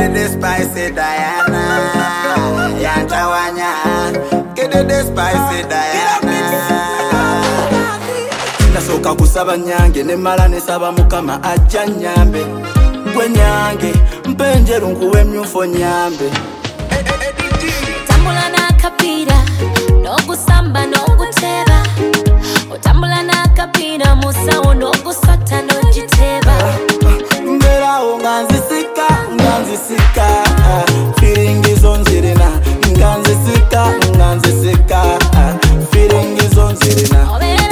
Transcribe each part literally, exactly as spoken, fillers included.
the spicy Diana, Yantawanya. Get the spicy Diana. Nasoka kusaba nyange ne mala ne saba mukama ajja nyambe. Gwe nyange mpenjeru nkuwe myufo nyambe. Tambula na kapira no gusamba no guteba. Otambula na kapira musawo no gusata no jiteba. Mbera unganzisika unganzisika feeling is on zirina unganzisika unganzisika feeling is on zirina.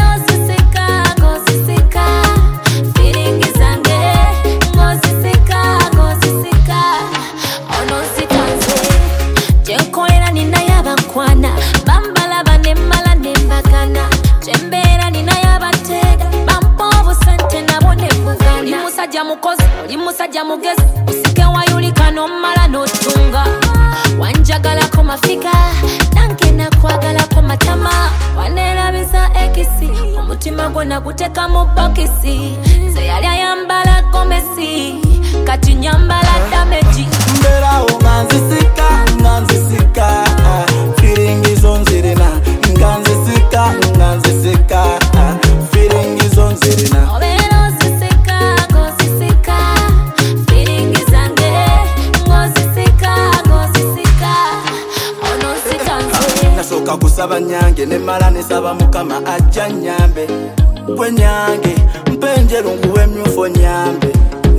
Bambala bane mala nembagana Chembera nina yabatega Bampovu sente na bone bugana Oli musajja mukozi, oli musajja mugezi Usike wayulika no mala no tunga Wanjagala ko mafika Nanke na kwagala ko matama Wanera bisa ekisi Omutima gona guteka mu bokisi Ze yali ayambala gomesi Kati nyambala dameji Mbera unganzisika unganzisika feeling is on zirina unganzisika unganzisika feeling is on zirina. Obero sisika go sisika feeling is ange go sisika go sisika ono sitanze. Nasoka kusaba nyange ne mala ne saba mukama ajja nyambe. Gwe nyange mpenjeru nkuwe myufo nyambe.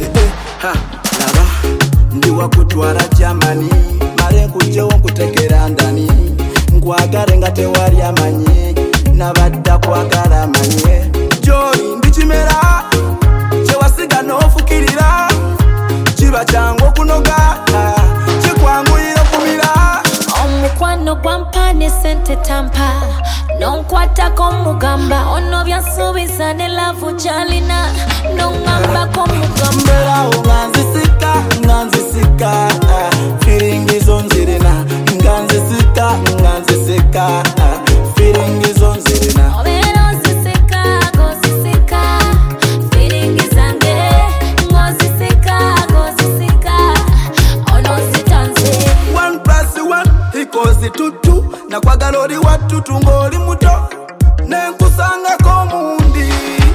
Ha laba ndi wakutwala Germany mare nkujewo nkutekera ndani nkwagale nga tewali amanyi nabadda kwagala amanye Joy ndi kimera kyewasiga n'ofukirira kiba kyangu okunoga kikwanguyira kumira omukwano gwampane sente tampa nonkwatako mugamba ono byansuubiza ne lavu gyalina noŋŋambako mugamba. Mbera unganzisika unganzisika feeling is on zirina unganzisika unganzisika feeling is on zirina. Obero sisika go sisika feeling is ange go sisika go sisika ono sitanze. One plus one equals two two nakwagala oli wattutu ng'oli muto nenkusangako mundi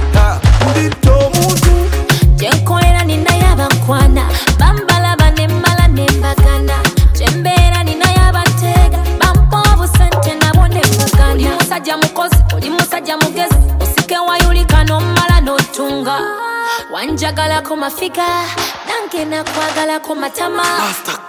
ndito omuntu Jenkolera nina yabankwana Bambala bane mala nembagana Chembera nina yabatega Bampovu sente na bone bugana Oli musajja mukozi, oli musajja mugezi Usike wayulika no mala no tunga Wanjagala ko mafika Nange na kwagala ko matama.